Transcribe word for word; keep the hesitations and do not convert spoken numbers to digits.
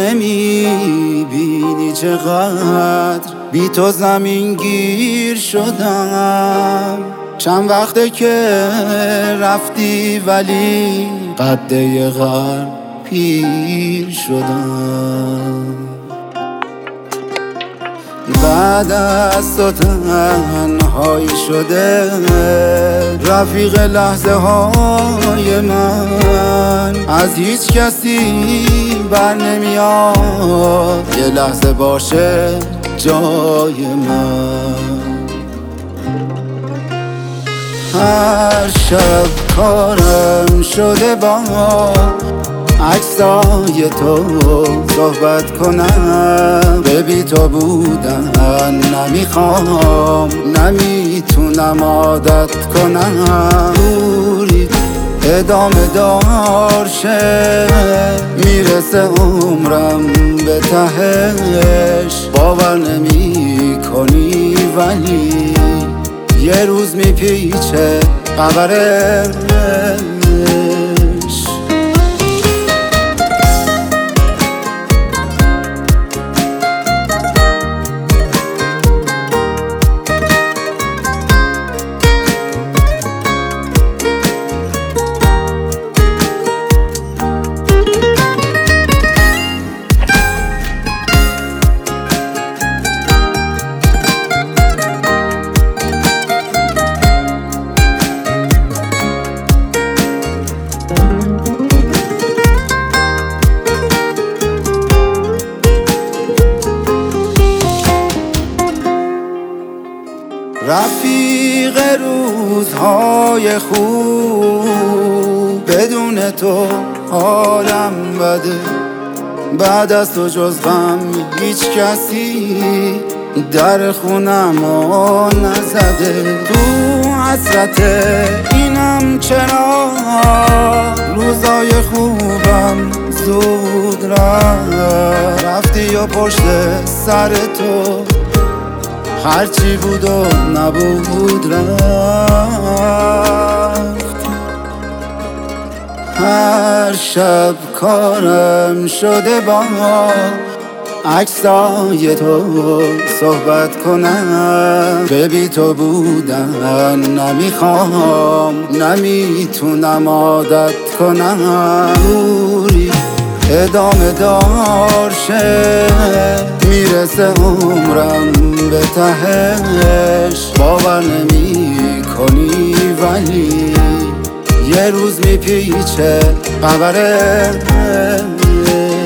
نمیبینی چقدر بی تو زمین گیر شدم. چند وقته که رفتی ولی قده غر پیر شدم. بعد از تو تنهایی شده رفیق لحظه های من، از هیچ کسی بر نمیاد یه لحظه باشه جای من. هر شب کارم شده با عکسای تو صحبت کنم، به بی تو بودن نمیخوام، نمیتونم عادت کنم. دوری ادامه دار شه، میرسه عمرم به تهش، باور نمی کنی ولی یه روز میپیچه قبرش. رفیق روزهای خوب، بدون تو حالم بده. بعد از تو جز غم هیچ کسی در خونمو نزده. تو حسرت اینم چرا روزای خوبم زود رفت. رفتی و پشت سر تو هرچی بود و نبود رفت. هر شب کارم شده با عکسای تو صحبت کنم، به بی تو بودن نمیخوام، نمیتونم عادت کنم. دوری ادامه دار شه، میرسه عمرم به تهش، باور نمی کنی ولی یه روز میپیچه قبرش.